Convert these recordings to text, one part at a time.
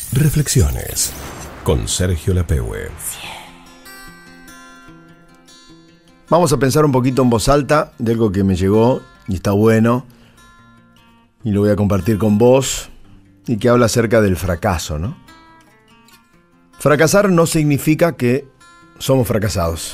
Reflexiones con Sergio Lapehue. Vamos a pensar un poquito en voz alta de algo que me llegó y está bueno y lo voy a compartir con vos y que habla acerca del fracaso, ¿no? Fracasar no significa que somos fracasados.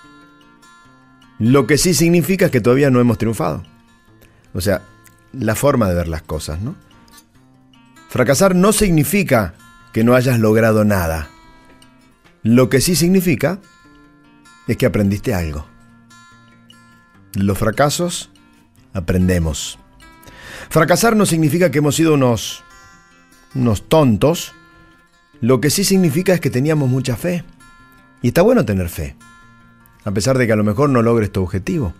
Lo que sí significa es que todavía no hemos triunfado. O sea, la forma de ver las cosas, ¿no? Fracasar no significa que no hayas logrado nada. Lo que sí significa es que aprendiste algo. Los fracasos aprendemos. Fracasar no significa que hemos sido unos tontos. Lo que sí significa es que teníamos mucha fe. Y está bueno tener fe, a pesar de que a lo mejor no logres tu objetivo.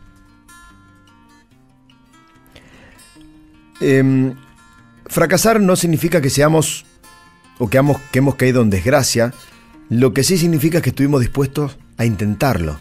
Fracasar no significa que seamos o que hemos caído en desgracia. Lo que sí significa es que estuvimos dispuestos a intentarlo.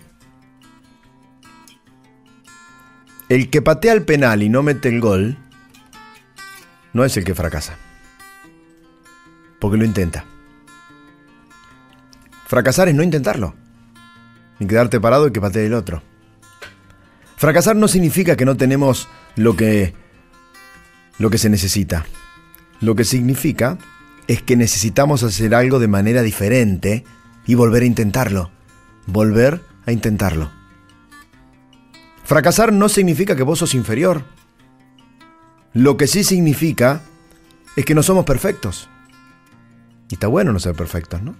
El que patea el penal y no mete el gol no es el que fracasa, porque lo intenta. Fracasar es no intentarlo, ni quedarte parado y que patee el otro. Fracasar no significa que no tenemos lo que se necesita. Lo que significa es que necesitamos hacer algo de manera diferente y volver a intentarlo. Volver a intentarlo. Fracasar no significa que vos sos inferior. Lo que sí significa es que no somos perfectos. Y está bueno no ser perfectos, ¿no?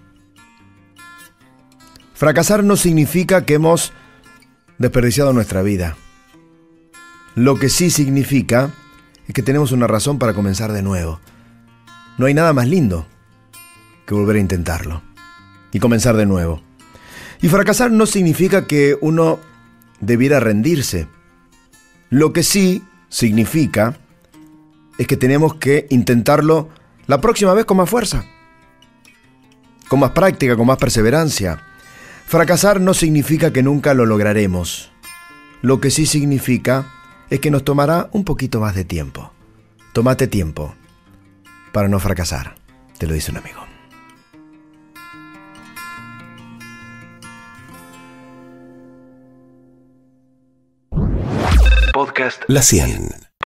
Fracasar no significa que hemos desperdiciado nuestra vida. Lo que sí significa es que tenemos una razón para comenzar de nuevo. No hay nada más lindo que volver a intentarlo y comenzar de nuevo. Y fracasar no significa que uno debiera rendirse. Lo que sí significa es que tenemos que intentarlo la próxima vez con más fuerza, con más práctica, con más perseverancia. Fracasar no significa que nunca lo lograremos. Lo que sí significa es que nos tomará un poquito más de tiempo. Tómate tiempo para no fracasar, te lo dice un amigo. Podcast La 100.